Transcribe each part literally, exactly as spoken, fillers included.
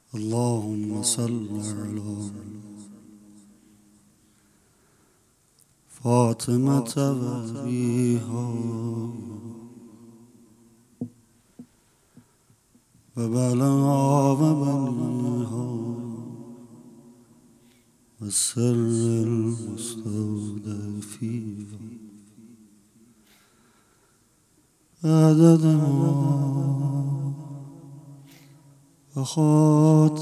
اللهم صل على فاطمة وأبيها وبلها وبنيها والسر المستودع فيها عدد ما أخاط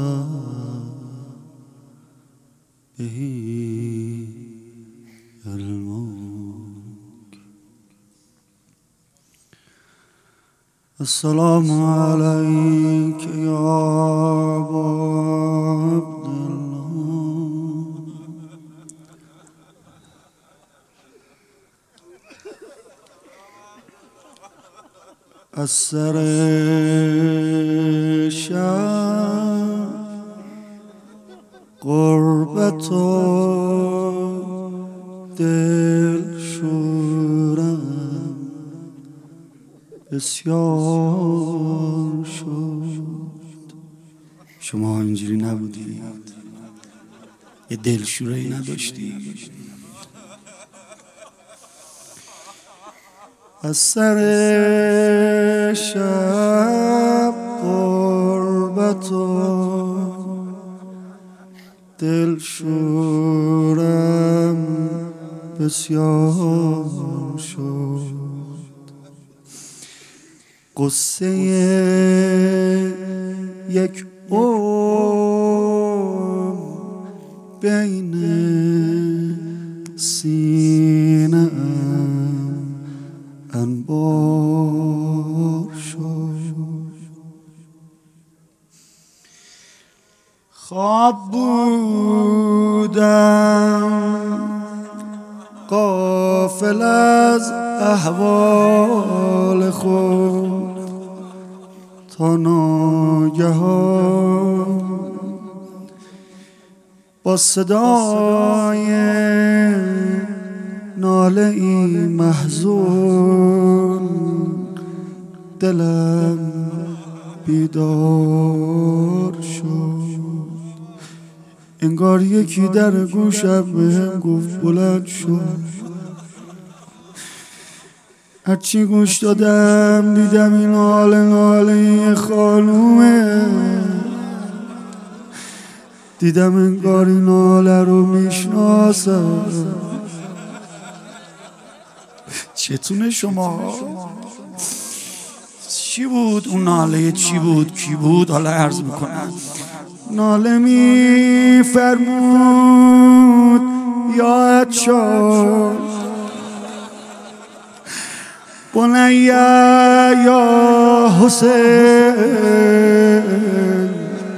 به علمك. السلام عليك يا أبا عبد الله. السر شب قربت و دل شورم بسیار شد. شما اینجوری نبودی؟ یه دلشوره‌ای نداشتی؟ از سر شب قربت و دل شورم بسیار شد. قصه یک عمر بین سینه انبار شد. خواب بودم غافل از احوال خود تا ناگهان با صدای ناله ای محزون دلم بیدار شد. انگار یکی در گوشم بهم گفت بلند شد. هرچی گوش دادم دیدم این ناله ناله خانومه. دیدم انگار این ناله رو میشناسم. چتونه شما؟ چی بود اون ناله؟ چی بود؟ کی بود؟ حالا عرض میکنم. ناله می فرمود یا اچار بنیا یا حسین.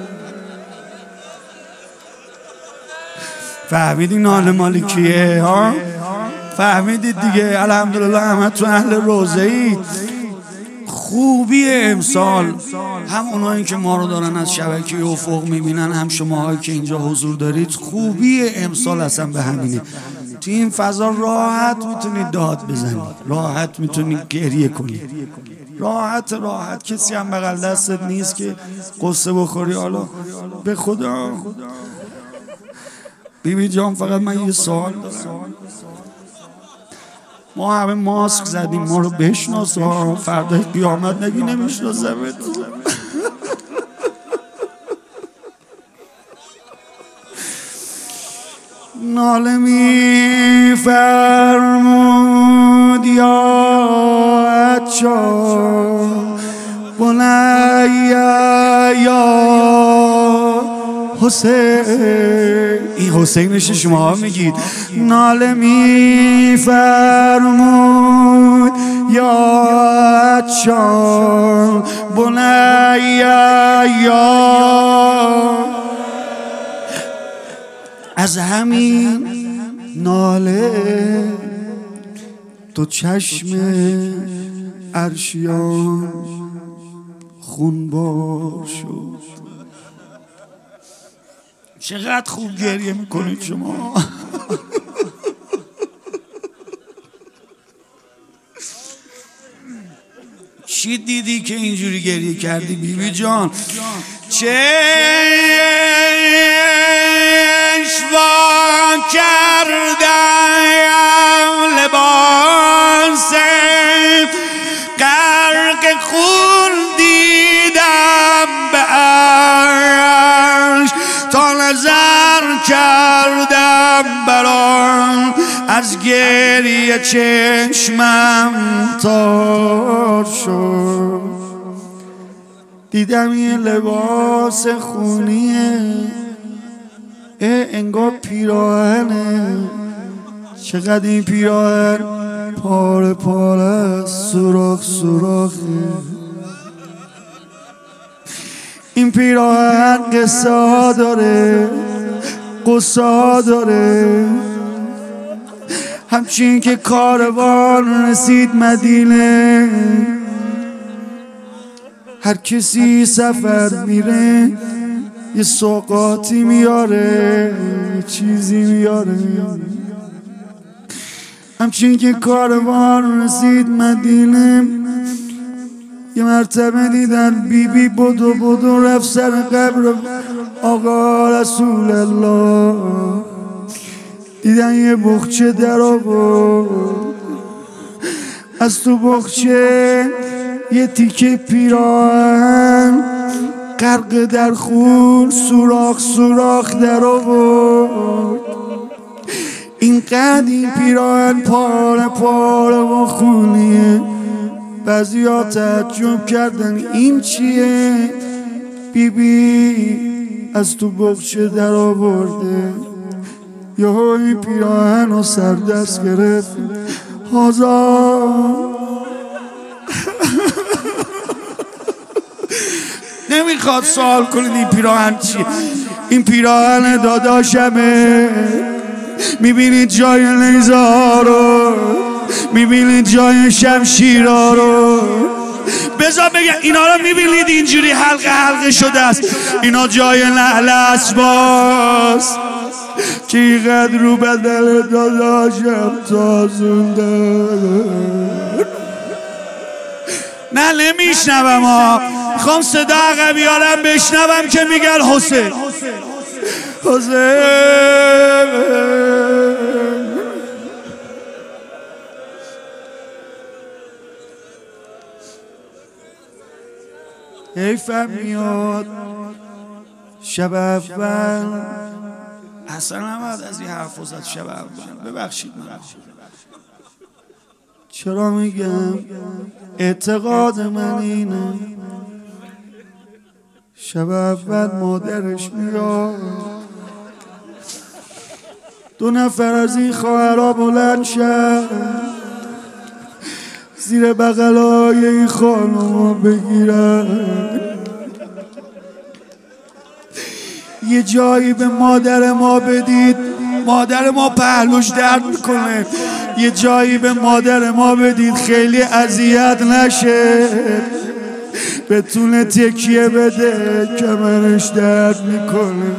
فهمیدی ناله مالی کیه ها؟ فهمیدید دیگه. الحمدلله همه تو اهل روزه اید. خوبی امسال هم اونایی که ما رو دارن از شبکه افق میبینن، هم شماهایی که اینجا حضور دارید، خوبی امسال اصلا به همینه. تو این فضا راحت میتونید داد بزنید، راحت میتونید گریه کنید، راحت راحت کسی هم بغل دستت نیست که قصه بخوری. حالا به خدا بیبی جان، فقط من یه سوال دارم. ما همه ماسک زدیم، ما رو بشناس ها، فردا قیامت نگی نمیشناسمت. ناله می فرمود یا اچار بنیا یا حسین. این حسینش شما میگید. ناله می فرمود یا اچار بنیا یا. از همین ناله تو چشم عرشیان خونبار شد. چقدر خوب گریه میکنید شما. چی دیدی که اینجوری گریه کردی بیبی جان؟ چشم وا کردم لباس غرق خون دیدم به عرش تا نظر کردم برام از گریه چشمم تار شد. دیدم یه لباس خونیه انگار پیراهنه. چقدر این پیراهن پاره پاره سوراخ سوراخه. این پیراهن قصه ها داره قصه ها داره. همچین که کاروان رسید مدینه هر کسی سفر میره یه سوقاتی میاره یه چیزی میاره. همچین که کاروان رسید مدینه یه مرتبه دیدن بی بی بدو بدو رفت سر قبر آقا رسول الله. دیدن یه بخچه در آورد از تو بخچه یه تیکه پیراهن غرق در خون سوراخ سوراخ در آورد. اینقدر این پیراهن پاره پاره و خونیه. بعضی ها تعجب کردن این چیه؟ بی بی از تو بخچه در آورده. یهو این پیراهن رو سر دست گرفت. هازا نمیخواد سوال کنید این پیراهن چیه. این پیراهن داداشمه. میبینید جای نیزه رو، میبینید جای شمشیرها رو. بذار بگم اینا رو میبینید اینجوری حلقه حلقه شده است. اینا جای نعل اسباست که اینقدر رو بدل داداشم تازونده. نه نمیشنوم ها. میخوام صدا عقبیارم بشنوم که میگن حسین حسین. حیفم میاد شب اول اصلا نباید از این حرف زد. شب اول ببخشید من چرا میگم اعتقاد من اینه. شب اول مادرش میاد دو نفر از این خواهرها بلند شد زیر بغلای این خانوما بگیرن. یه جایی به مادر ما بدید. مادر ما پهلوش درد میکنه. یه جایی به مادر ما بدید خیلی اذیت نشه. بتونه تکیه بده کمرش درد میکنه.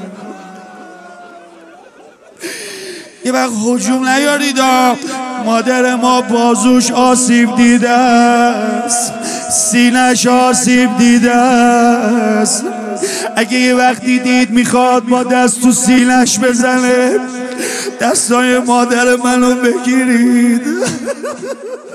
یه وقت هجوم نیارید. مادر ما بازوش آسیب دیده است. سینه‌ش آسیب دیده است. اگه یه وقت دیدید میخواد با دست تو سینه‌ش بزنه دستای مادر منو بگیرید.